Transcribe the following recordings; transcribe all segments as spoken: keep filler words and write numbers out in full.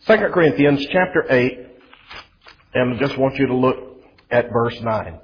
Second Corinthians chapter eight, and I just want you to look at verse nine.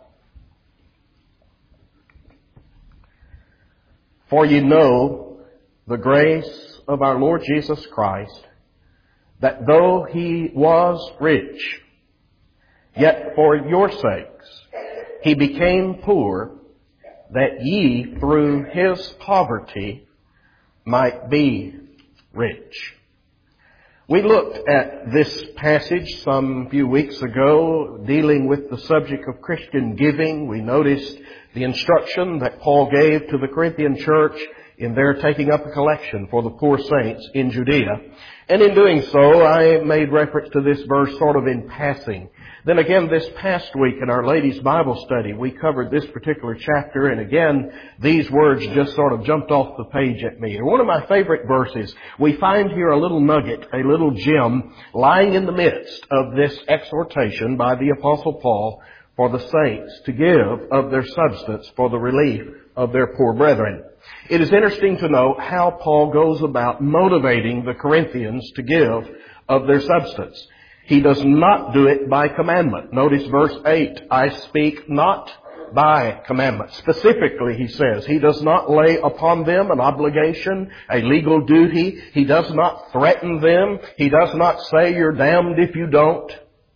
For ye know the grace of our Lord Jesus Christ, that though he was rich, yet for your sakes he became poor, that ye through his poverty might be rich. We looked at this passage some few weeks ago, dealing with the subject of Christian giving. We noticed the instruction that Paul gave to the Corinthian church in their taking up a collection for the poor saints in Judea. And in doing so, I made reference to this verse sort of in passing. Then again, this past week in our ladies' Bible study, we covered this particular chapter, and again, these words just sort of jumped off the page at me. And one of my favorite verses, we find here a little nugget, a little gem, lying in the midst of this exhortation by the Apostle Paul for the saints to give of their substance for the relief of their poor brethren. It is interesting to note how Paul goes about motivating the Corinthians to give of their substance. He does not do it by commandment. Notice verse eight, I speak not by commandment. Specifically, he says, he does not lay upon them an obligation, a legal duty. He does not threaten them. He does not say, you're damned if you don't.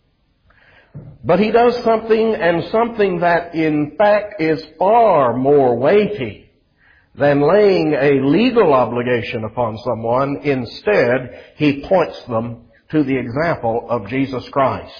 But he does something, and something that in fact is far more weighty than laying a legal obligation upon someone. Instead, he points them to the example of Jesus Christ.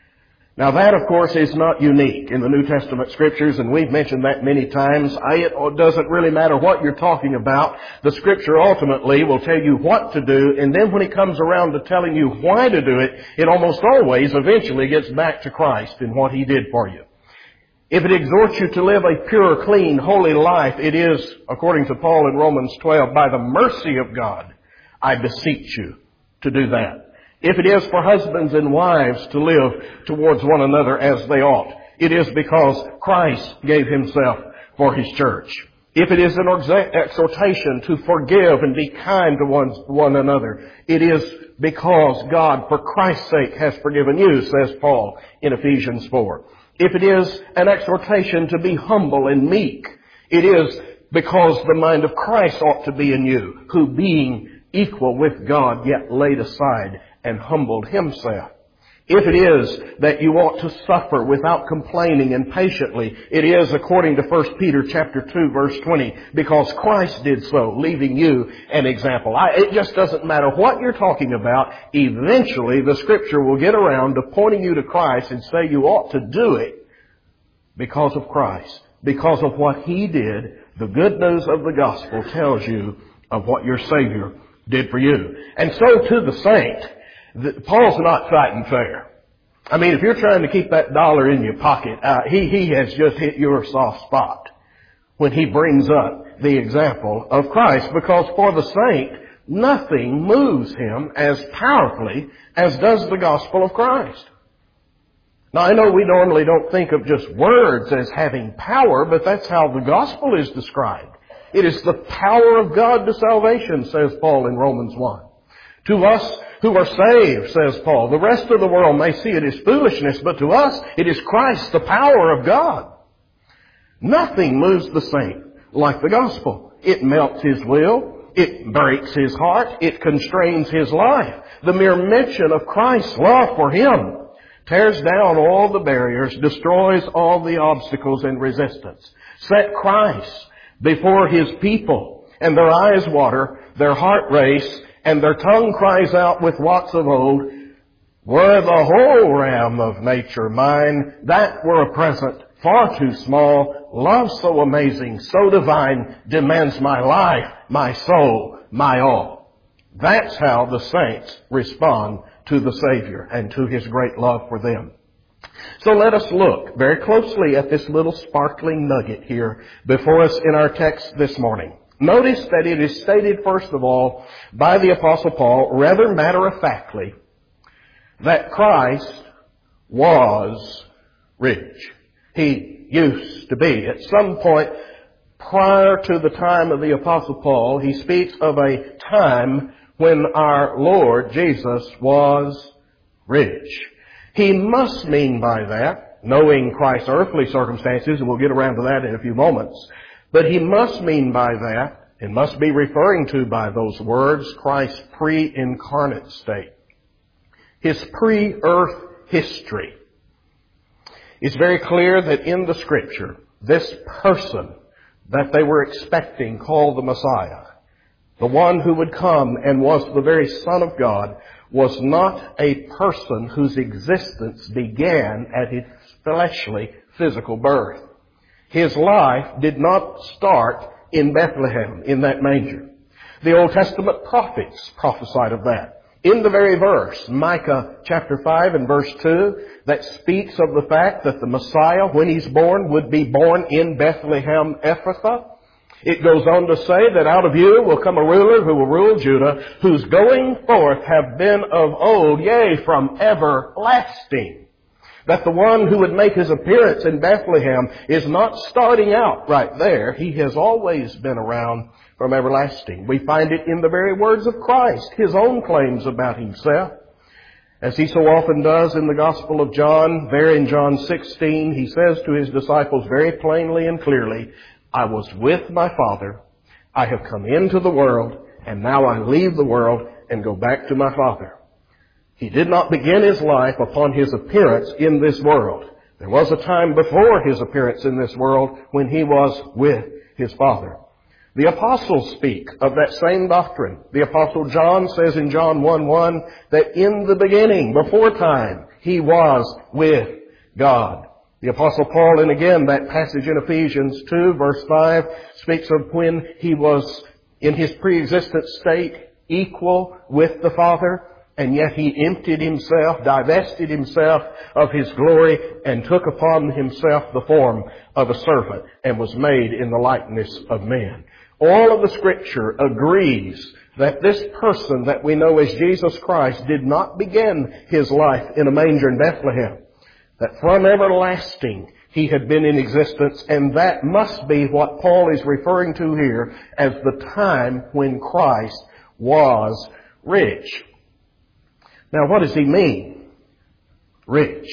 Now that, of course, is not unique in the New Testament Scriptures, and we've mentioned that many times. I, it doesn't really matter what you're talking about. The Scripture ultimately will tell you what to do, and then when it comes around to telling you why to do it, it almost always eventually gets back to Christ and what He did for you. If it exhorts you to live a pure, clean, holy life, it is, according to Paul in Romans twelve, by the mercy of God, I beseech you to do that. If it is for husbands and wives to live towards one another as they ought, it is because Christ gave Himself for His church. If it is an exhortation to forgive and be kind to one, one another, it is because God, for Christ's sake, has forgiven you, says Paul in Ephesians four. If it is an exhortation to be humble and meek, it is because the mind of Christ ought to be in you, who being equal with God, yet laid aside and humbled Himself. If it is that you ought to suffer without complaining and patiently, it is according to First Peter chapter two verse twenty, because Christ did so, leaving you an example. I, it just doesn't matter what you're talking about. Eventually the Scripture will get around to pointing you to Christ and say you ought to do it because of Christ, because of what He did. The good news of the gospel tells you of what your Savior did for you. And so to the saint, Paul's not fighting fair. I mean, if you're trying to keep that dollar in your pocket, uh, he, he has just hit your soft spot when he brings up the example of Christ, because for the saint, nothing moves him as powerfully as does the gospel of Christ. Now, I know we normally don't think of just words as having power, but that's how the gospel is described. It is the power of God to salvation, says Paul in Romans one. To us who are saved, says Paul, the rest of the world may see it as foolishness, but to us it is Christ, the power of God. Nothing moves the saint like the gospel. It melts his will. It breaks his heart. It constrains his life. The mere mention of Christ's love for him tears down all the barriers, destroys all the obstacles and resistance. Set Christ before His people, and their eyes water, their heart race, and their tongue cries out with lots of old, were the whole realm of nature mine, that were a present far too small, love so amazing, so divine, demands my life, my soul, my all. That's how the saints respond to the Savior and to His great love for them. So let us look very closely at this little sparkling nugget here before us in our text this morning. Notice that it is stated, first of all, by the Apostle Paul, rather matter-of-factly, that Christ was rich. He used to be. At some point prior to the time of the Apostle Paul, he speaks of a time when our Lord Jesus was rich. He must mean by that, knowing Christ's earthly circumstances, and we'll get around to that in a few moments, but he must mean by that, and must be referring to by those words, Christ's pre-incarnate state. His pre-earth history. It's very clear that in the Scripture, this person that they were expecting, called the Messiah, the one who would come and was the very Son of God, was not a person whose existence began at his fleshly, physical birth. His life did not start in Bethlehem, in that manger. The Old Testament prophets prophesied of that. In the very verse, Micah chapter five and verse two, that speaks of the fact that the Messiah, when he's born, would be born in Bethlehem Ephrathah. It goes on to say that out of you will come a ruler who will rule Judah, whose going forth have been of old, yea, from everlasting. That the one who would make his appearance in Bethlehem is not starting out right there. He has always been around from everlasting. We find it in the very words of Christ, his own claims about himself. As he so often does in the Gospel of John, there in John sixteen, he says to his disciples very plainly and clearly, I was with my Father, I have come into the world, and now I leave the world and go back to my Father. He did not begin his life upon his appearance in this world. There was a time before his appearance in this world when he was with his Father. The apostles speak of that same doctrine. The apostle John says in John one one that in the beginning, before time, he was with God. The apostle Paul, and again that passage in Ephesians two verse five, speaks of when he was in his pre-existent state equal with the Father, and yet he emptied himself, divested himself of his glory, and took upon himself the form of a servant, and was made in the likeness of men. All of the Scripture agrees that this person that we know as Jesus Christ did not begin his life in a manger in Bethlehem. That from everlasting he had been in existence, and that must be what Paul is referring to here as the time when Christ was rich. Now, what does he mean? Rich.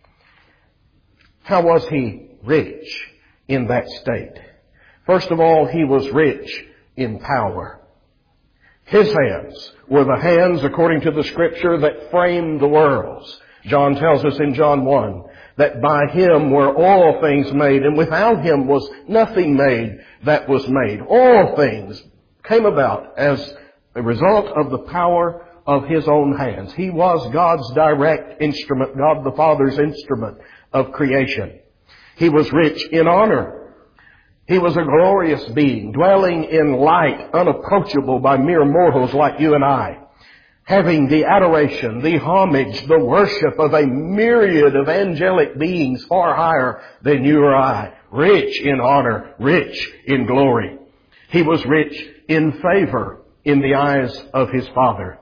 How was he rich in that state? First of all, he was rich in power. His hands were the hands, according to the Scripture, that framed the worlds. John tells us in John one that by him were all things made, and without him was nothing made that was made. All things came about as a result of the power of his own hands. He was God's direct instrument, God the Father's instrument of creation. He was rich in honor. He was a glorious being, dwelling in light unapproachable by mere mortals like you and I, having the adoration, the homage, the worship of a myriad of angelic beings far higher than you or I, rich in honor, rich in glory. He was rich in favor in the eyes of his Father.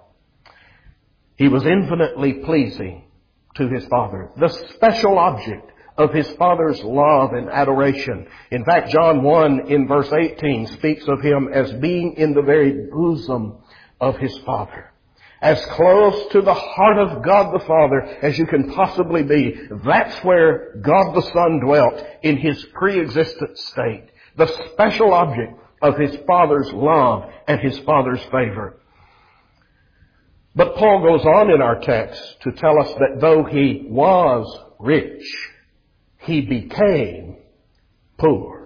He was infinitely pleasing to his Father, the special object of his Father's love and adoration. In fact, John one in verse eighteen speaks of him as being in the very bosom of his Father. As close to the heart of God the Father as you can possibly be. That's where God the Son dwelt in his pre-existent state. The special object of his Father's love and his Father's favor. But Paul goes on in our text to tell us that though he was rich, he became poor.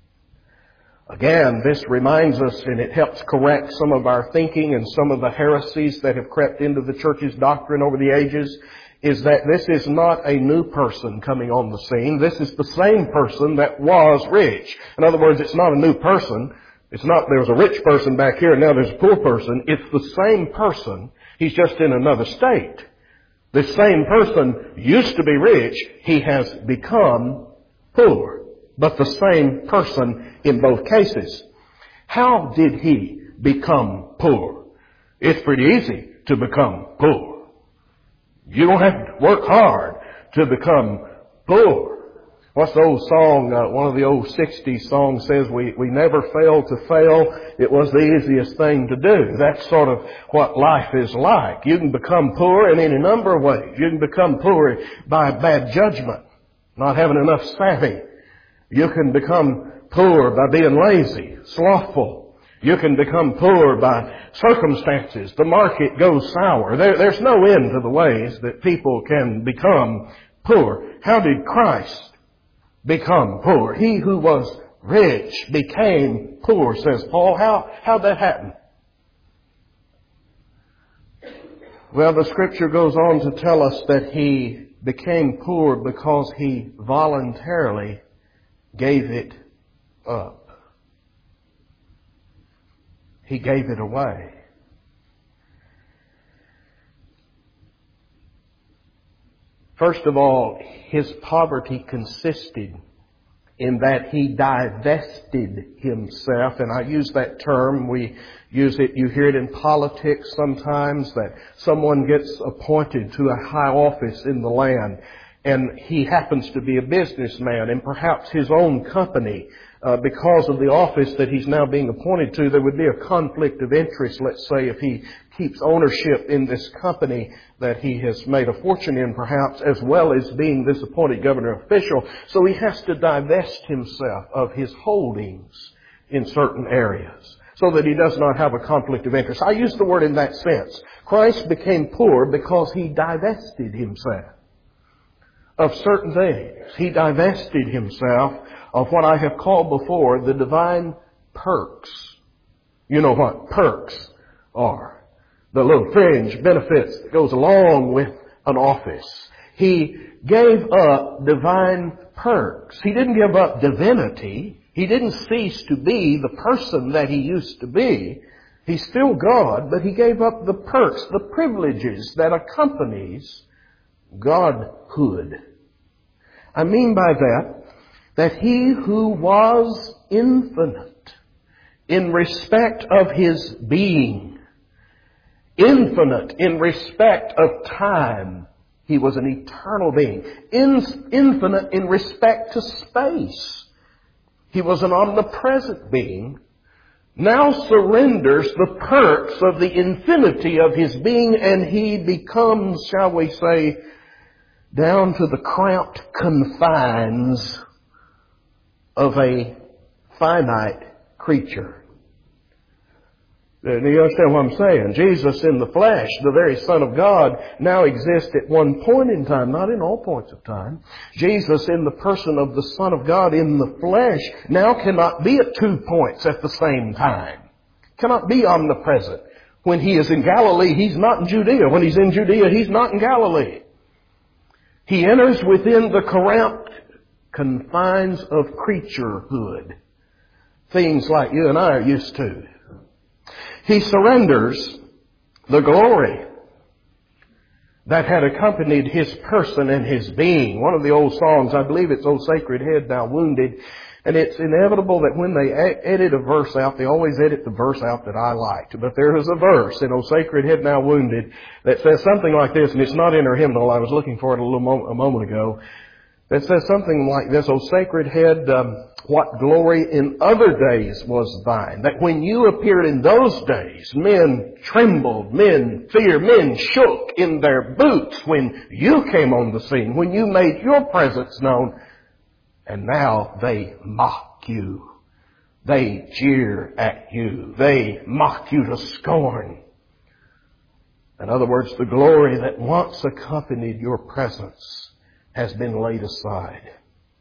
Again, this reminds us, and it helps correct some of our thinking and some of the heresies that have crept into the church's doctrine over the ages, is that this is not a new person coming on the scene. This is the same person that was rich. In other words, it's not a new person. It's not there was a rich person back here and now there's a poor person. It's the same person. He's just in another state. This same person used to be rich. He has become poor. But the same person in both cases. How did he become poor? It's pretty easy to become poor. You don't have to work hard to become poor. What's the old song, uh, one of the old sixties songs says, we, we never fail to fail. It was the easiest thing to do. That's sort of what life is like. You can become poor in any number of ways. You can become poor by bad judgment, not having enough savvy. You can become poor by being lazy, slothful. You can become poor by circumstances. The market goes sour. There, there's no end to the ways that people can become poor. How did Christ become poor? He who was rich became poor, says Paul. How, how'd that happen? Well, the Scripture goes on to tell us that He became poor because He voluntarily gave it up. He gave it away. First of all, His poverty consisted in that He divested Himself. And I use that term. We use it, you hear it in politics sometimes, that someone gets appointed to a high office in the land, and he happens to be a businessman, and perhaps his own company, uh, because of the office that he's now being appointed to, there would be a conflict of interest, let's say, if he keeps ownership in this company that he has made a fortune in, perhaps, as well as being this appointed governor official. So he has to divest himself of his holdings in certain areas so that he does not have a conflict of interest. I use the word in that sense. Christ became poor because He divested Himself of certain things. He divested Himself of what I have called before the divine perks. You know what perks are. The little fringe benefits that goes along with an office. He gave up divine perks. He didn't give up divinity. He didn't cease to be the person that He used to be. He's still God, but He gave up the perks, the privileges that accompanies Godhood. I mean by that, that He who was infinite in respect of His being, infinite in respect of time, He was an eternal being, in, infinite in respect to space, He was an omnipresent being, now surrenders the perks of the infinity of His being, and He becomes, shall we say, down to the cramped confines of a finite creature. Do you understand what I'm saying? Jesus in the flesh, the very Son of God, now exists at one point in time, not in all points of time. Jesus in the person of the Son of God in the flesh now cannot be at two points at the same time. Cannot be omnipresent. When He is in Galilee, He's not in Judea. When He's in Judea, He's not in Galilee. He enters within the cramped confines of creaturehood. Things like you and I are used to. He surrenders the glory that had accompanied His person and His being. One of the old songs, I believe it's O Sacred Head Now Wounded, and it's inevitable that when they edit a verse out, they always edit the verse out that I liked. But there is a verse in O Sacred Head Now Wounded that says something like this, and it's not in our hymnal. I was looking for it a little mo- a moment ago. That says something like this: O sacred head, um, what glory in other days was thine, that when you appeared in those days, men trembled, men feared, men shook in their boots when you came on the scene, when you made your presence known. And now they mock you. They jeer at you. They mock you to scorn. In other words, the glory that once accompanied your presence has been laid aside.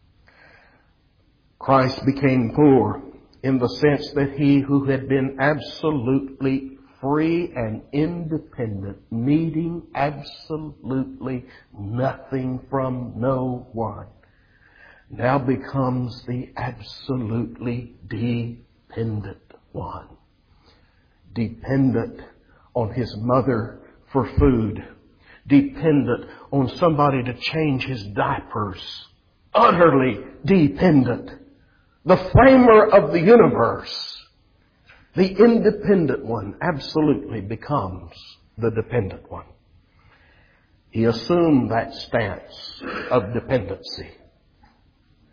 Christ became poor in the sense that He who had been absolutely free and independent, needing absolutely nothing from no one, now becomes the absolutely dependent one. Dependent on his mother for food. Dependent on somebody to change his diapers. Utterly dependent. The framer of the universe, the independent one, absolutely becomes the dependent one. He assumed that stance of dependency.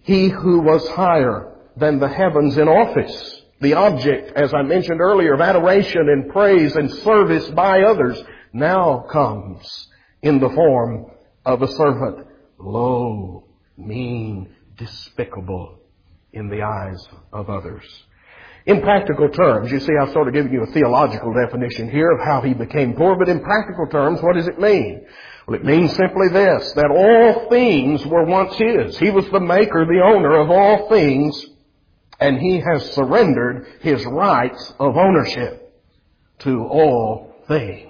He who was higher than the heavens in office, the object, as I mentioned earlier, of adoration and praise and service by others, now comes in the form of a servant, low, mean, despicable in the eyes of others. In practical terms, you see, I've sort of given you a theological definition here of how he became poor, but in practical terms, what does it mean? Well, it means simply this, that all things were once his. He was the maker, the owner of all things, and he has surrendered his rights of ownership to all things.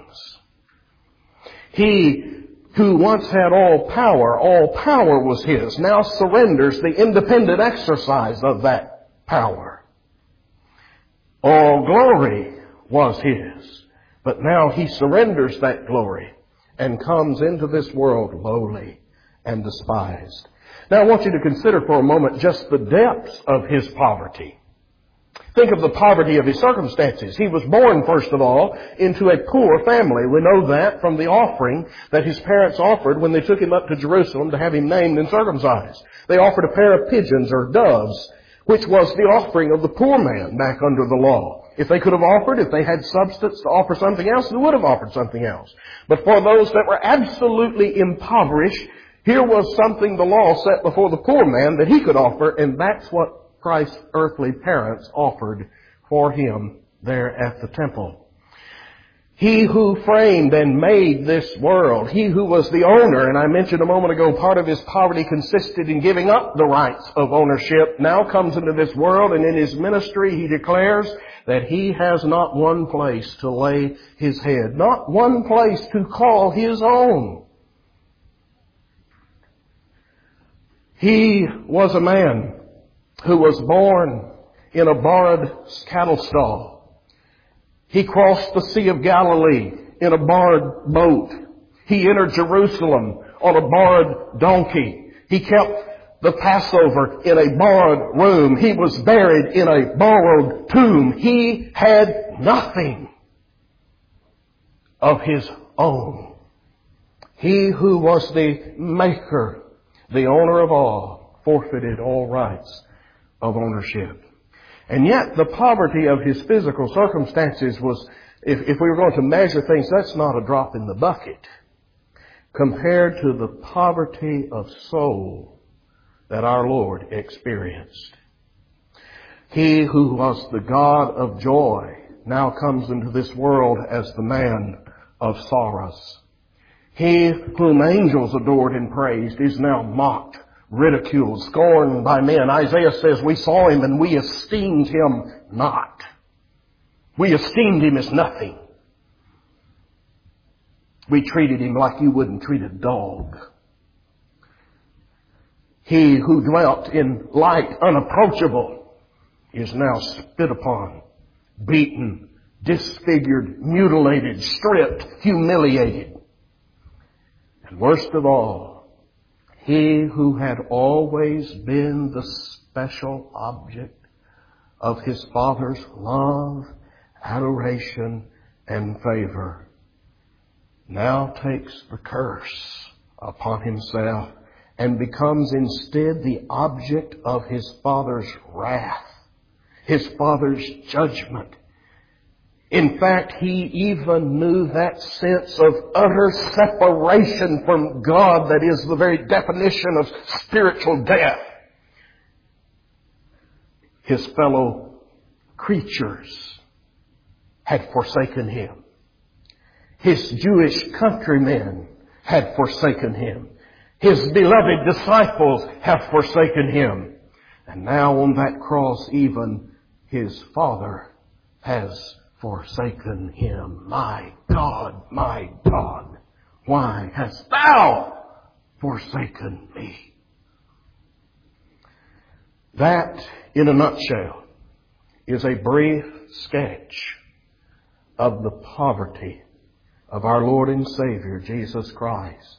He who once had all power, all power was his, now surrenders the independent exercise of that power. All glory was his, but now he surrenders that glory and comes into this world lowly and despised. Now I want you to consider for a moment just the depths of his poverty. Think of the poverty of his circumstances. He was born, first of all, into a poor family. We know that from the offering that his parents offered when they took him up to Jerusalem to have him named and circumcised. They offered a pair of pigeons or doves, which was the offering of the poor man back under the law. If they could have offered, if they had substance to offer something else, they would have offered something else. But for those that were absolutely impoverished, here was something the law set before the poor man that he could offer, and that's what Christ's earthly parents offered for him there at the temple. He who framed and made this world, he who was the owner, and I mentioned a moment ago, part of his poverty consisted in giving up the rights of ownership, now comes into this world, and in his ministry he declares that he has not one place to lay his head, not one place to call his own. He was a man who was born in a borrowed cattle stall. He crossed the Sea of Galilee in a borrowed boat. He entered Jerusalem on a borrowed donkey. He kept the Passover in a borrowed room. He was buried in a borrowed tomb. He had nothing of his own. He who was the maker, the owner of all, forfeited all rights of ownership. And yet the poverty of his physical circumstances was, if, if we were going to measure things, that's not a drop in the bucket compared to the poverty of soul that our Lord experienced. He who was the God of joy now comes into this world as the man of sorrows. He whom angels adored and praised is now mocked, ridiculed, scorned by men. Isaiah says, we saw him and we esteemed him not. We esteemed him as nothing. We treated him like you wouldn't treat a dog. He who dwelt in light unapproachable is now spit upon, beaten, disfigured, mutilated, stripped, humiliated. And worst of all, he who had always been the special object of his Father's love, adoration, and favor, now takes the curse upon himself and becomes instead the object of his Father's wrath, his Father's judgment. In fact, he even knew that sense of utter separation from God that is the very definition of spiritual death. His fellow creatures had forsaken him. His Jewish countrymen had forsaken him. His beloved disciples have forsaken him. And now on that cross, even his Father has forsaken him. My God, my God, why hast thou forsaken me? That, in a nutshell, is a brief sketch of the poverty of our Lord and Savior, Jesus Christ.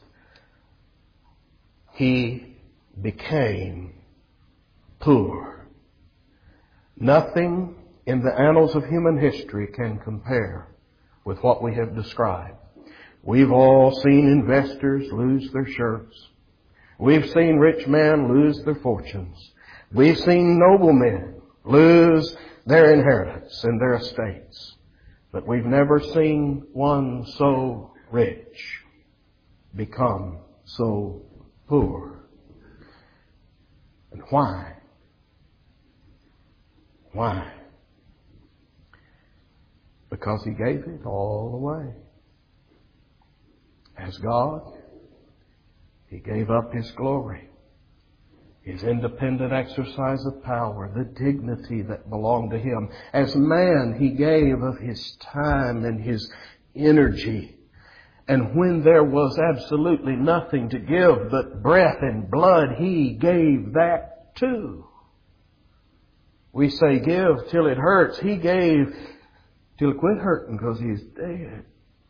He became poor. Nothing in the annals of human history can compare with what we have described. We've all seen investors lose their shirts. We've seen rich men lose their fortunes. We've seen noblemen lose their inheritance and their estates. But we've never seen one so rich become so poor. And why? Why? Because he gave it all away. As God, he gave up his glory, his independent exercise of power, the dignity that belonged to him. As man, he gave of his time and his energy. And when there was absolutely nothing to give but breath and blood, he gave that too. We say give till it hurts. He gave till it quit hurting because he's dead.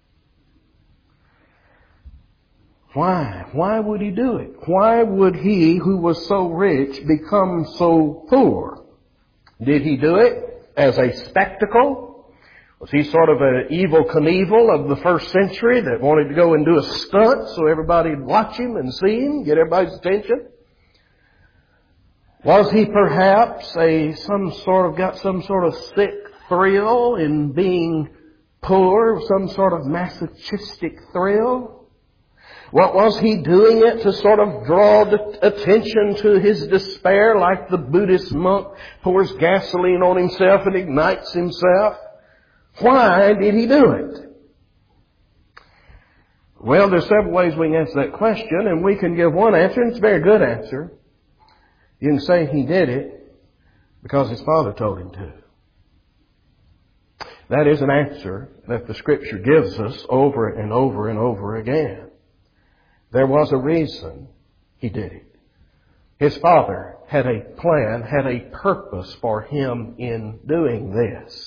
Why? Why would he do it? Why would he, who was so rich, become so poor? Did he do it as a spectacle? Was he sort of an Evel Knievel of the first century that wanted to go and do a stunt so everybody'd watch him and see him, get everybody's attention? Was he perhaps a some sort of got some sort of sick thrill in being poor, some sort of masochistic thrill? What was he doing it to sort of draw the attention to his despair, like the Buddhist monk pours gasoline on himself and ignites himself? Why did he do it? Well, there's several ways we can answer that question, and we can give one answer, and it's a very good answer. You can say he did it because his father told him to. That is an answer that the Scripture gives us over and over and over again. There was a reason he did it. His father had a plan, had a purpose for him in doing this.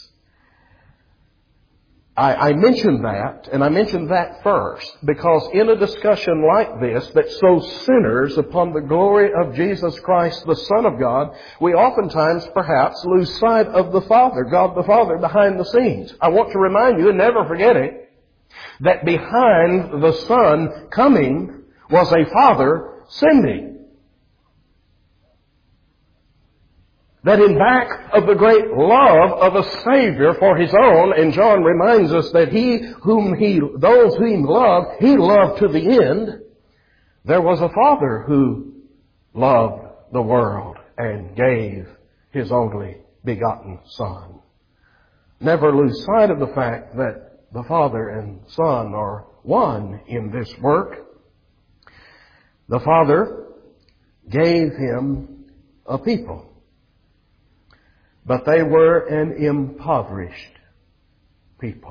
I, I mentioned that, and I mentioned that first, because in a discussion like this that so centers upon the glory of Jesus Christ, the Son of God, we oftentimes perhaps lose sight of the Father, God the Father, behind the scenes. I want to remind you, and never forget it, that behind the Son coming was a Father sending. That in back of the great love of a Savior for His own, and John reminds us that He whom He, those whom He loved, He loved to the end. There was a Father who loved the world and gave His only begotten Son. Never lose sight of the fact that the Father and Son are one in this work. The Father gave Him a people, but they were an impoverished people.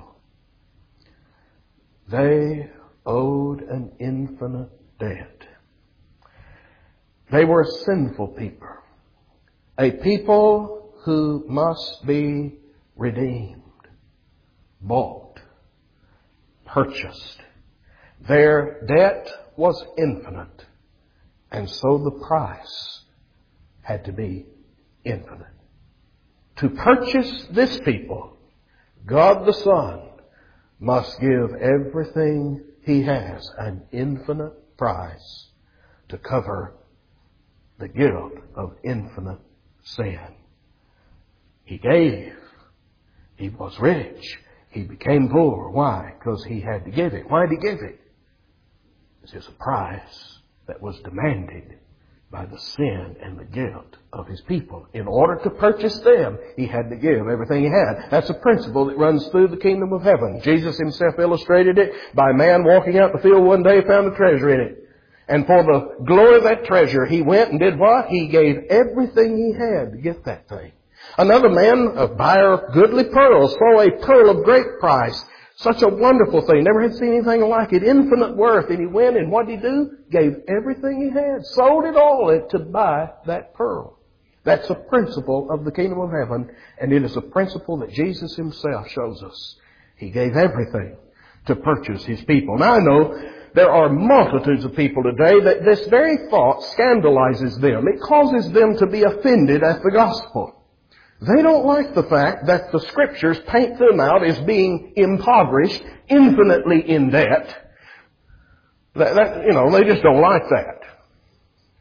They owed an infinite debt. They were a sinful people, a people who must be redeemed, bought, purchased. Their debt was infinite, and so the price had to be infinite. To purchase this people, God the Son must give everything He has, an infinite price, to cover the guilt of infinite sin. He gave. He was rich. He became poor. Why? Because He had to give it. Why did He give it? This is a price that was demanded by the sin and the guilt of His people. In order to purchase them, He had to give everything He had. That's a principle that runs through the kingdom of heaven. Jesus Himself illustrated it by a man walking out in the field one day, found a treasure in it. And for the glory of that treasure, he went and did what? He gave everything he had to get that thing. Another man, a buyer of goodly pearls, saw a pearl of great price. Such a wonderful thing. Never had seen anything like it. Infinite worth. And he went, and what did he do? Gave everything he had. Sold it all to buy that pearl. That's a principle of the kingdom of heaven. And it is a principle that Jesus Himself shows us. He gave everything to purchase His people. Now I know there are multitudes of people today that this very thought scandalizes them. It causes them to be offended at the gospel. They don't like the fact that the Scriptures paint them out as being impoverished, infinitely in debt. That, that, you know, they just don't like that.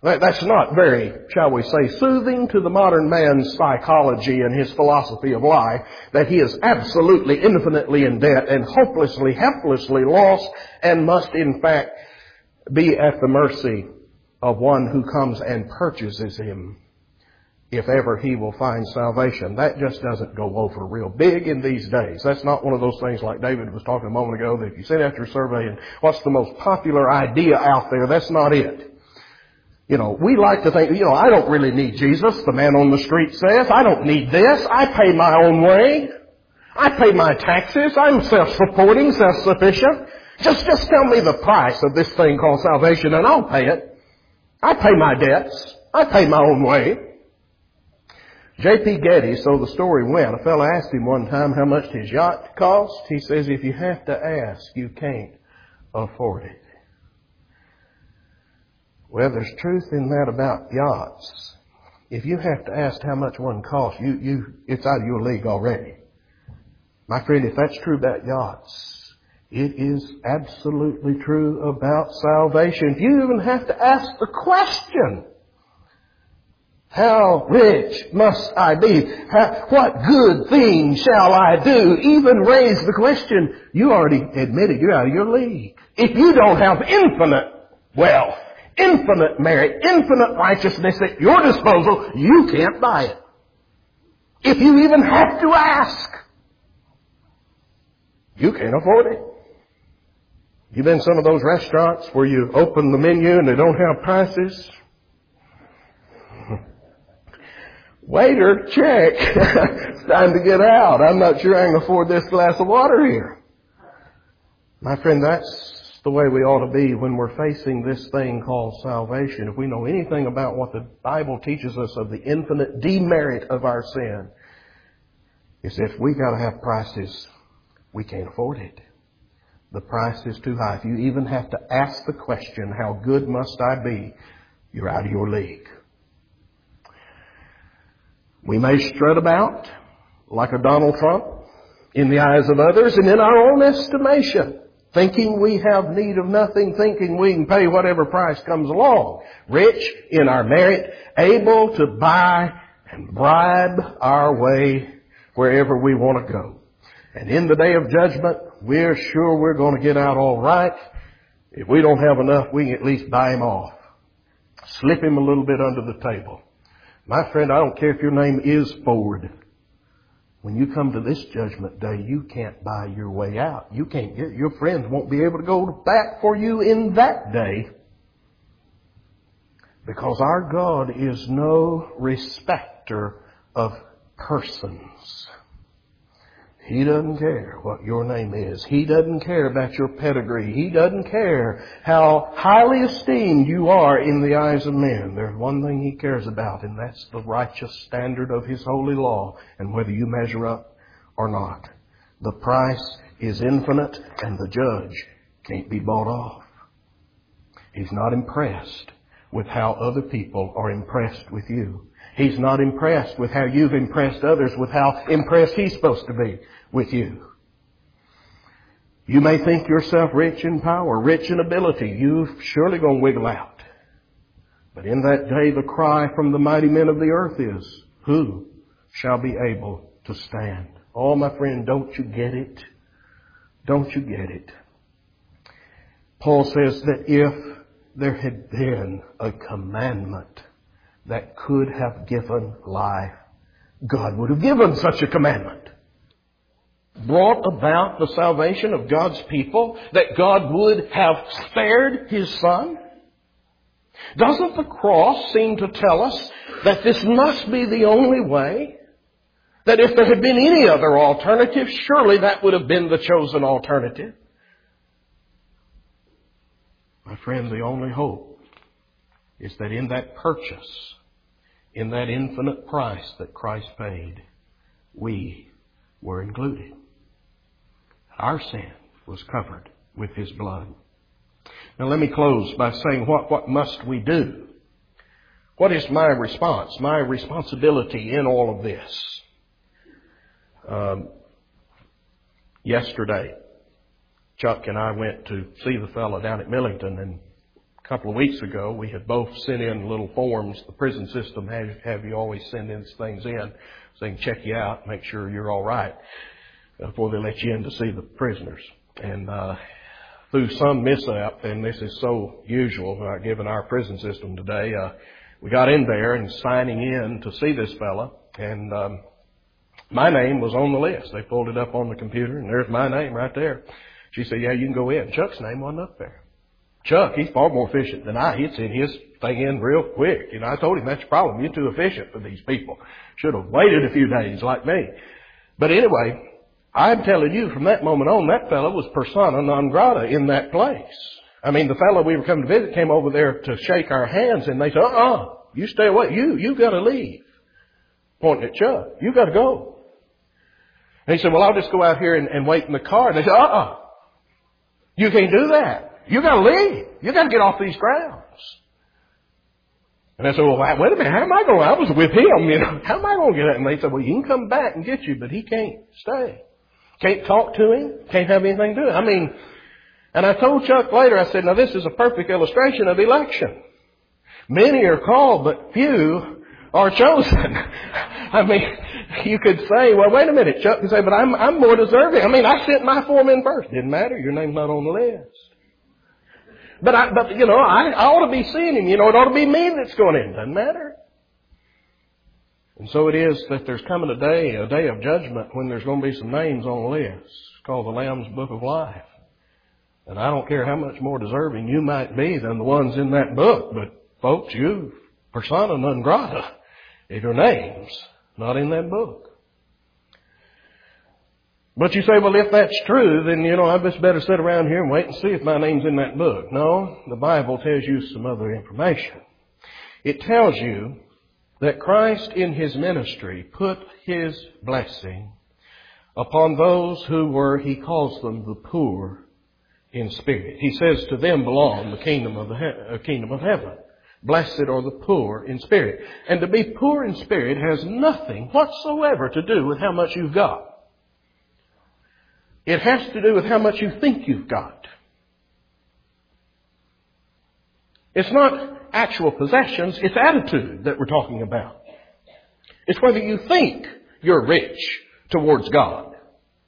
That's not very, shall we say, soothing to the modern man's psychology and his philosophy of life, that he is absolutely, infinitely in debt and hopelessly, helplessly lost and must in fact be at the mercy of one who comes and purchases him, if ever he will find salvation. That just doesn't go over real big in these days. That's not one of those things like David was talking a moment ago, that if you send out your survey and what's the most popular idea out there, that's not it. You know, we like to think, you know, I don't really need Jesus, the man on the street says. I don't need this. I pay my own way. I pay my taxes. I'm self-supporting, self-sufficient. Just, just tell me the price of this thing called salvation and I'll pay it. I pay my debts. I pay my own way. J P Getty, so the story went, a fellow asked him one time how much his yacht cost. He says, if you have to ask, you can't afford it. Well, there's truth in that about yachts. If you have to ask how much one costs, you, you, it's out of your league already. My friend, if that's true about yachts, it is absolutely true about salvation. If you even have to ask the question, how rich must I be? How, what good thing shall I do? Even raise the question, you already admitted you're out of your league. If you don't have infinite wealth, infinite merit, infinite righteousness at your disposal, you can't buy it. If you even have to ask, you can't afford it. You've been in some of those restaurants where you open the menu and they don't have prices. Waiter, check. It's time to get out. I'm not sure I can afford this glass of water here. My friend, that's the way we ought to be when we're facing this thing called salvation. If we know anything about what the Bible teaches us of the infinite demerit of our sin, is if we got to have prices, we can't afford it. The price is too high. If you even have to ask the question, how good must I be? You're out of your league. We may strut about like a Donald Trump in the eyes of others and in our own estimation, thinking we have need of nothing, thinking we can pay whatever price comes along. Rich in our merit, able to buy and bribe our way wherever we want to go. And in the day of judgment, we're sure we're going to get out all right. If we don't have enough, we can at least buy him off. Slip him a little bit under the table. My friend, I don't care if your name is Ford. When you come to this judgment day, you can't buy your way out. You can't get, your friends won't be able to go back for you in that day. Because our God is no respecter of persons. He doesn't care what your name is. He doesn't care about your pedigree. He doesn't care how highly esteemed you are in the eyes of men. There's one thing He cares about, and that's the righteous standard of His holy law, and whether you measure up or not. The price is infinite, and the judge can't be bought off. He's not impressed with how other people are impressed with you. He's not impressed with how you've impressed others, with how impressed He's supposed to be with you. You may think yourself rich in power, rich in ability. You're surely going to wiggle out. But in that day, the cry from the mighty men of the earth is, who shall be able to stand? Oh, my friend, don't you get it? Don't you get it? Paul says that if there had been a commandment that could have given life, God would have given such a commandment. Brought about the salvation of God's people, that God would have spared His Son. Doesn't the cross seem to tell us that this must be the only way? That if there had been any other alternative, surely that would have been the chosen alternative. My friend, the only hope is that in that purchase, in that infinite price that Christ paid, we were included. Our sin was covered with His blood. Now let me close by saying, what, what must we do? What is my response, my responsibility in all of this? Um, yesterday, Chuck and I went to see the fellow down at Millington, and a couple of weeks ago, we had both sent in little forms. The prison system has have you always send in things in so they can check you out, make sure you're all right before they let you in to see the prisoners. And uh through some mishap, and this is so usual uh, given our prison system today, uh we got in there and signing in to see this fella, and um my name was on the list. They pulled it up on the computer, and there's my name right there. She said, yeah, you can go in. Chuck's name wasn't up there. Chuck, he's far more efficient than I. He'd send his thing in real quick. You know, I told him that's the problem. You're too efficient for these people. Should have waited a few days like me. But anyway, I'm telling you, from that moment on, that fellow was persona non grata in that place. I mean, the fellow we were coming to visit came over there to shake our hands, and they said, uh-uh, you stay away. You, you got to leave. Pointing at Chuck. You got to go. And he said, well, I'll just go out here and, and wait in the car. And they said, uh-uh. You can't do that. You got to leave. You got to get off these grounds. And I said, well, wait a minute. How am I going? I was with him, you know. How am I going to get out? And they said, well, you can come back and get you, but he can't stay. Can't talk to him. Can't have anything to do. I mean, and I told Chuck later, I said, now this is a perfect illustration of election. Many are called, but few are chosen. I mean, you could say, well, wait a minute. Chuck could say, but I'm, I'm more deserving. I mean, I sent my form in first. Didn't matter. Your name's not on the list. But I, but you know, I, I ought to be seeing him. You know, it ought to be me that's going in. Doesn't matter. And so it is that there's coming a day, a day of judgment, when there's going to be some names on the list. It's called the Lamb's Book of Life. And I don't care how much more deserving you might be than the ones in that book, but folks, you persona non grata if your name's not in that book. But you say, well, if that's true, then, you know, I just better sit around here and wait and see if my name's in that book. No, the Bible tells you some other information. It tells you that Christ in His ministry put His blessing upon those who were, He calls them the poor in spirit. He says to them belong the kingdom of the he- uh, kingdom of heaven. Blessed are the poor in spirit. And to be poor in spirit has nothing whatsoever to do with how much you've got. It has to do with how much you think you've got. It's not actual possessions, it's attitude that we're talking about. It's whether you think you're rich towards God.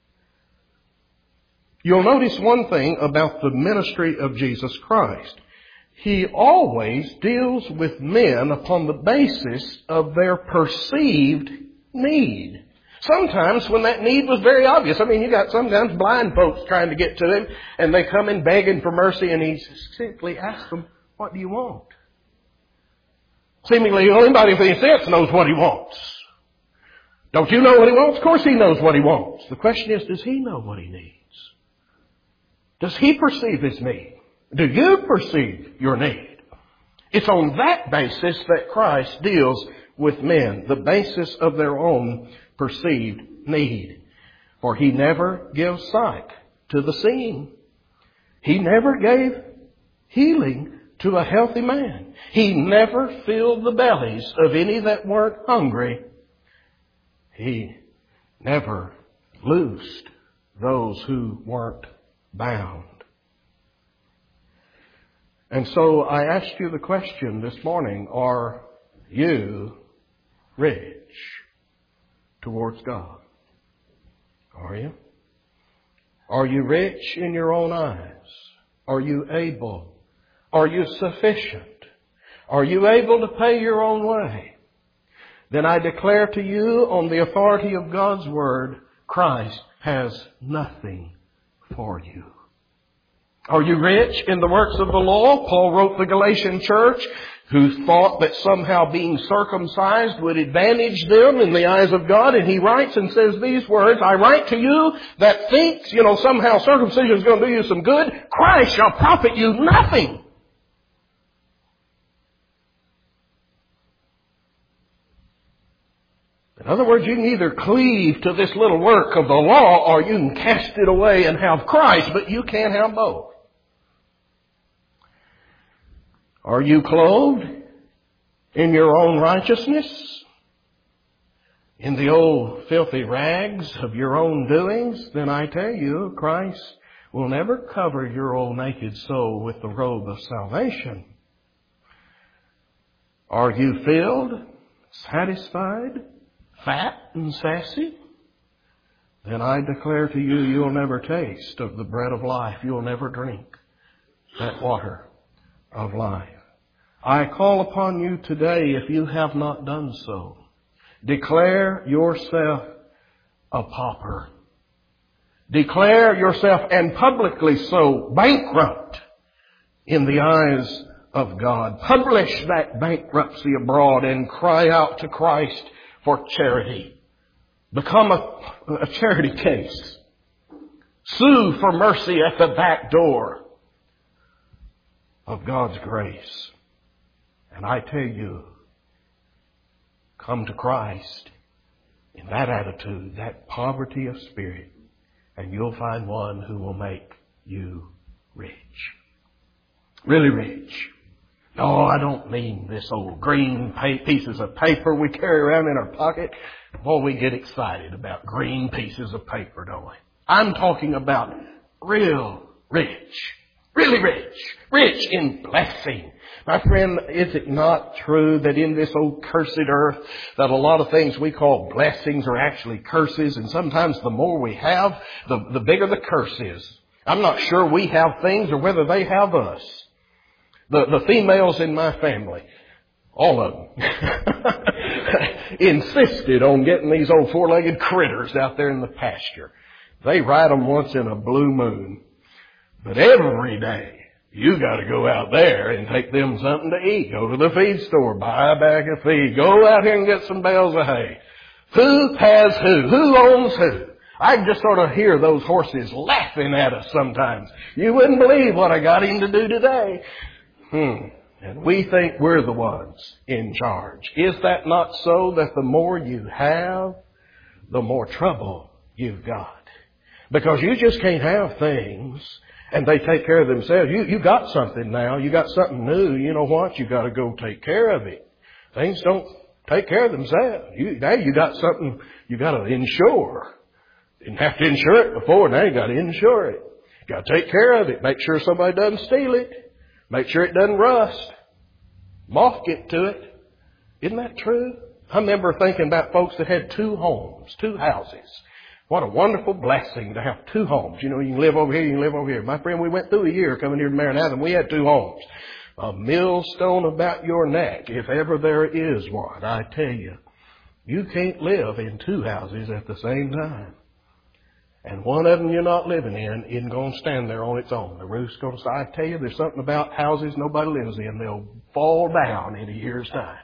You'll notice one thing about the ministry of Jesus Christ. He always deals with men upon the basis of their perceived need. Sometimes when that need was very obvious. I mean, you got sometimes blind folks trying to get to Him, and they come in begging for mercy, and He simply asks them, what do you want? Seemingly, anybody with any sense knows what he wants. Don't you know what he wants? Of course He knows what he wants. The question is, does he know what he needs? Does he perceive his need? Do you perceive your need? It's on that basis that Christ deals with men, the basis of their own perceived need. For He never gives sight to the seeing. He never gave healing to a healthy man. He never filled the bellies of any that weren't hungry. He never loosed those who weren't bound. And so I ask you the question this morning, are you rich towards God? Are you? Are you rich in your own eyes? Are you able? Are you sufficient? Are you able to pay your own way? Then I declare to you on the authority of God's Word, Christ has nothing for you. Are you rich in the works of the law? Paul wrote the Galatian church, who thought that somehow being circumcised would advantage them in the eyes of God. And he writes and says these words, I write to you that thinks, you know, somehow circumcision is going to do you some good. Christ shall profit you nothing. In other words, you can either cleave to this little work of the law, or you can cast it away and have Christ, but you can't have both. Are you clothed in your own righteousness? In the old filthy rags of your own doings? Then I tell you, Christ will never cover your old naked soul with the robe of salvation. Are you filled, satisfied, fat and sassy? Then I declare to you, you'll never taste of the bread of life. You'll never drink that water of life. I call upon you today, if you have not done so, declare yourself a pauper. Declare yourself, and publicly so, bankrupt in the eyes of God. Publish that bankruptcy abroad and cry out to Christ for charity. Become a, a charity case. Sue for mercy at the back door of God's grace. And I tell you, come to Christ in that attitude, that poverty of spirit, and you'll find one who will make you rich. Really rich. No, I don't mean this old green pieces of paper we carry around in our pocket. Boy, we get excited about green pieces of paper, don't we? I'm talking about real rich. Really rich. Rich in blessing. My friend, is it not true that in this old cursed earth that a lot of things we call blessings are actually curses, and sometimes the more we have, the, the bigger the curse is. I'm not sure we have things or whether they have us. The, the females in my family, all of them, insisted on getting these old four-legged critters out there in the pasture. They ride them once in a blue moon. But every day, you got to go out there and take them something to eat. Go to the feed store, buy a bag of feed. Go out here and get some bales of hay. Who has who? Who owns who? I just sort of hear those horses laughing at us sometimes. You wouldn't believe what I got him to do today. Hmm. And we think we're the ones in charge. Is that not so, that the more you have, the more trouble you've got? Because you just can't have things and they take care of themselves. You, you got something now. You got something new. You know what? You got to go take care of it. Things don't take care of themselves. You, now you got something you got to insure. Didn't have to insure it before. Now you got to insure it. You got to take care of it. Make sure somebody doesn't steal it. Make sure it doesn't rust. Moth get to it. Isn't that true? I remember thinking about folks that had two homes, two houses. What a wonderful blessing to have two homes. You know, you can live over here, you can live over here. My friend, we went through a year coming here to Maranatha, and we had two homes. A millstone about your neck, if ever there is one. I tell you, you can't live in two houses at the same time. And one of them you're not living in isn't going to stand there on its own. The roof's going to say, I tell you, there's something about houses nobody lives in. They'll fall down in a year's time.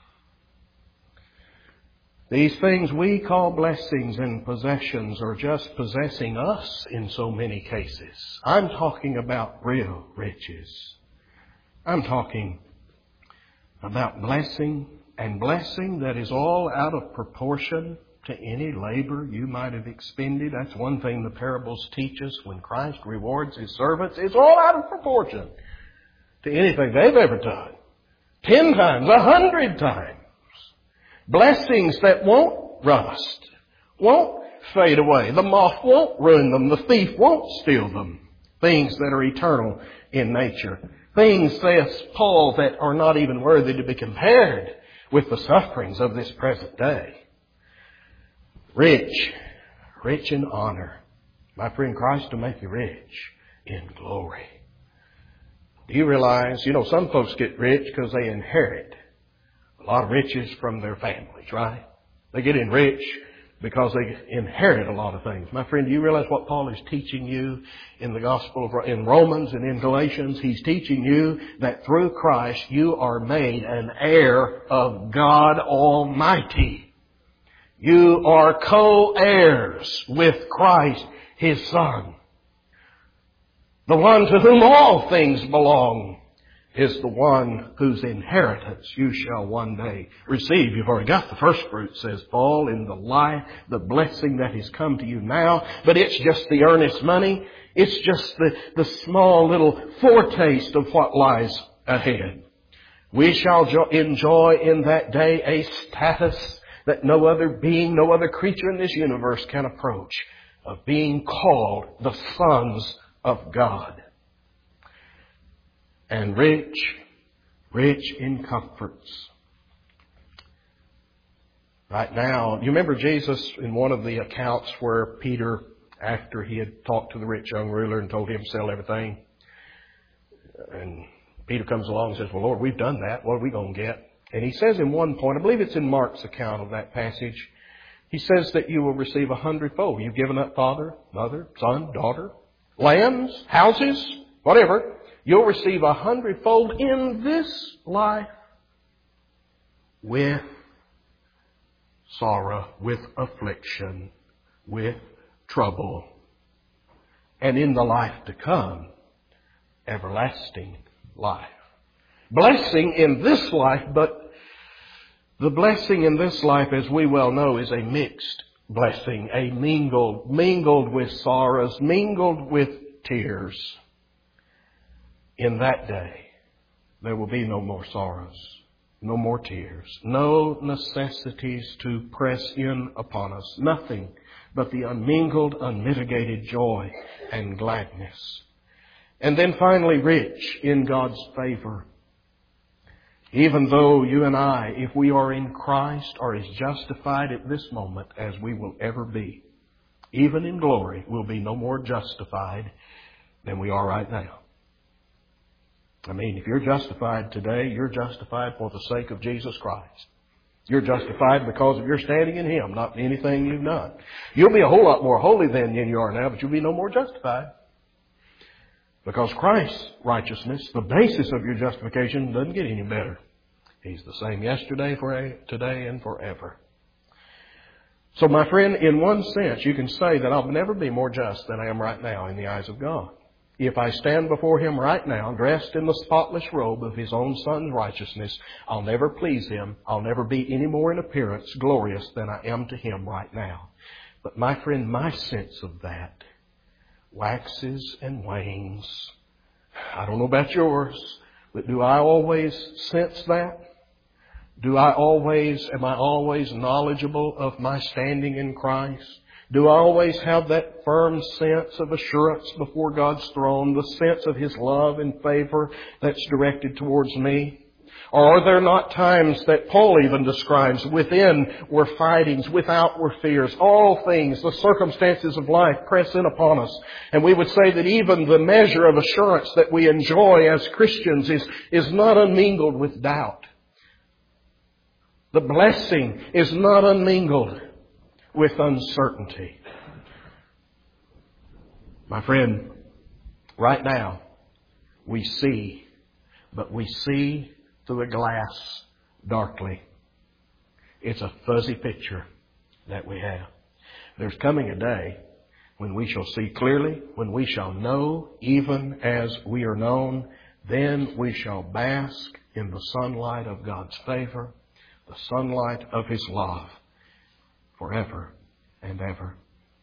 These things we call blessings and possessions are just possessing us in so many cases. I'm talking about real riches. I'm talking about blessing, and blessing that is all out of proportion to any labor you might have expended. That's one thing the parables teach us. When Christ rewards His servants, it's all out of proportion to anything they've ever done. Ten times, a hundred times. Blessings that won't rust, won't fade away. The moth won't ruin them. The thief won't steal them. Things that are eternal in nature. Things, says Paul, that are not even worthy to be compared with the sufferings of this present day. Rich, rich in honor. My friend, Christ will make you rich in glory. Do you realize, you know, some folks get rich because they inherit a lot of riches from their families, right? They get in rich because they inherit a lot of things. My friend, do you realize what Paul is teaching you in the Gospel of, in Romans and in Galatians? He's teaching you that through Christ you are made an heir of God Almighty. You are co-heirs with Christ, His Son. The one to whom all things belong is the one whose inheritance you shall one day receive. You've already got the first fruit, says Paul, in the life, the blessing that has come to you now. But it's just the earnest money. It's just the, the small little foretaste of what lies ahead. We shall jo- enjoy in that day a status that no other being, no other creature in this universe can approach, of being called the sons of God, and rich, rich in comforts. Right now, you remember Jesus in one of the accounts where Peter, after he had talked to the rich young ruler and told him to sell everything, and Peter comes along and says, well, Lord, we've done that. What are we going to get? And he says in one point, I believe it's in Mark's account of that passage, he says that you will receive a hundredfold. You've given up father, mother, son, daughter, lands, houses, whatever. You'll receive a hundredfold in this life with sorrow, with affliction, with trouble. And in the life to come, everlasting life. Blessing in this life, but the blessing in this life, as we well know, is a mixed blessing, a mingled, mingled with sorrows, mingled with tears. In that day, there will be no more sorrows, no more tears, no necessities to press in upon us, nothing but the unmingled, unmitigated joy and gladness. And then finally, rich in God's favor. Even though you and I, if we are in Christ, are as justified at this moment as we will ever be, even in glory, we'll be no more justified than we are right now. I mean, if you're justified today, you're justified for the sake of Jesus Christ. You're justified because of your standing in Him, not anything you've done. You'll be a whole lot more holy than you are now, but you'll be no more justified. Because Christ's righteousness, the basis of your justification, doesn't get any better. He's the same yesterday, for today, and forever. So my friend, in one sense, you can say that I'll never be more just than I am right now in the eyes of God. If I stand before Him right now, dressed in the spotless robe of His own Son's righteousness, I'll never please Him. I'll never be any more in appearance glorious than I am to Him right now. But my friend, my sense of that waxes and wanes. I don't know about yours, but do I always sense that? Do I always, am I always knowledgeable of my standing in Christ? Do I always have that firm sense of assurance before God's throne, the sense of His love and favor that's directed towards me? Or are there not times that Paul even describes, within were fightings, without were fears, all things, the circumstances of life press in upon us. And we would say that even the measure of assurance that we enjoy as Christians is, is not unmingled with doubt. The blessing is not unmingled with uncertainty. My friend, right now, we see, but we see through a glass darkly. It's a fuzzy picture that we have. There's coming a day when we shall see clearly, when we shall know even as we are known. Then we shall bask in the sunlight of God's favor, the sunlight of His love, forever and ever.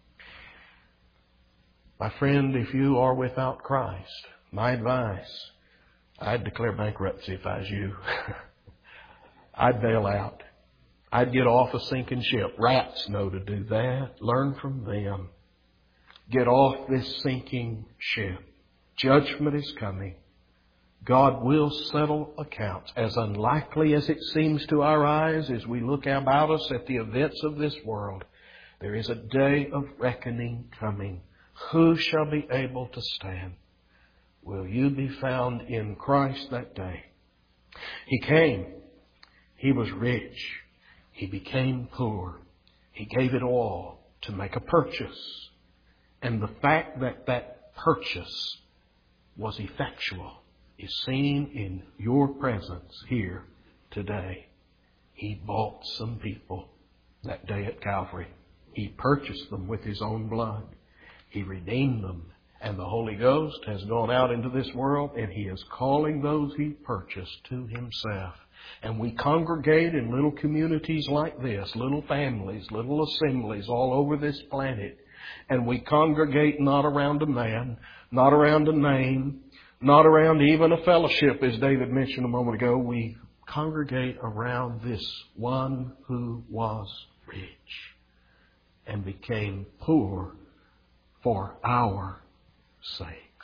My friend, if you are without Christ, my advice, I'd declare bankruptcy if I was you. I'd bail out. I'd get off a sinking ship. Rats know to do that. Learn from them. Get off this sinking ship. Judgment is coming. God will settle accounts. As unlikely as it seems to our eyes as we look about us at the events of this world, there is a day of reckoning coming. Who shall be able to stand? Will you be found in Christ that day? He came. He was rich. He became poor. He gave it all to make a purchase. And the fact that that purchase was effectual is seen in your presence here today. He bought some people that day at Calvary. He purchased them with His own blood. He redeemed them. And the Holy Ghost has gone out into this world, and He is calling those He purchased to Himself. And we congregate in little communities like this, little families, little assemblies all over this planet. And we congregate not around a man, not around a name, not around even a fellowship, as David mentioned a moment ago. We congregate around this one who was rich and became poor for our sake.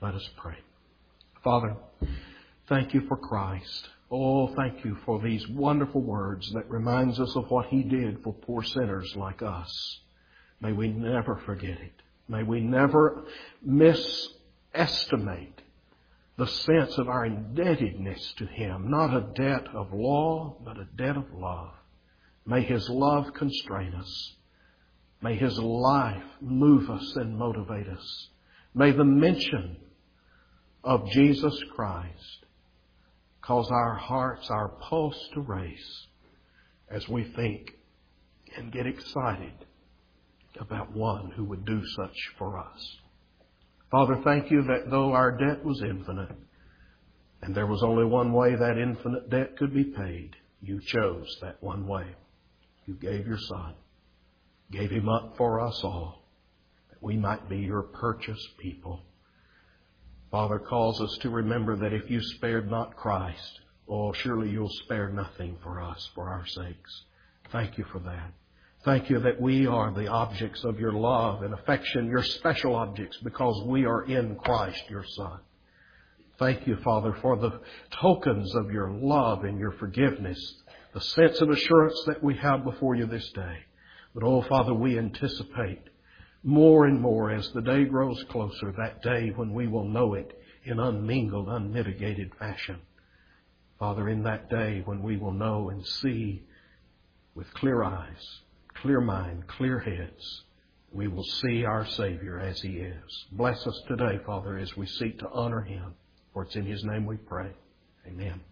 Let us pray. Father, thank you for Christ. Oh, thank you for these wonderful words that reminds us of what He did for poor sinners like us. May we never forget it. May we never misestimate the sense of our indebtedness to Him. Not a debt of law, but a debt of love. May His love constrain us. May His life move us and motivate us. May the mention of Jesus Christ cause our hearts, our pulse to race as we think and get excited about one who would do such for us. Father, thank you that though our debt was infinite, and there was only one way that infinite debt could be paid, you chose that one way. You gave your Son, gave Him up for us all, that we might be your purchased people. Father, calls us to remember that if you spared not Christ, oh, surely you'll spare nothing for us, for our sakes. Thank you for that. Thank you that we are the objects of your love and affection, your special objects, because we are in Christ, your Son. Thank you, Father, for the tokens of your love and your forgiveness, the sense of assurance that we have before you this day. But, oh, Father, we anticipate more and more as the day grows closer, that day when we will know it in unmingled, unmitigated fashion. Father, in that day when we will know and see with clear eyes, clear mind, clear heads, we will see our Savior as He is. Bless us today, Father, as we seek to honor Him. For it's in His name we pray. Amen.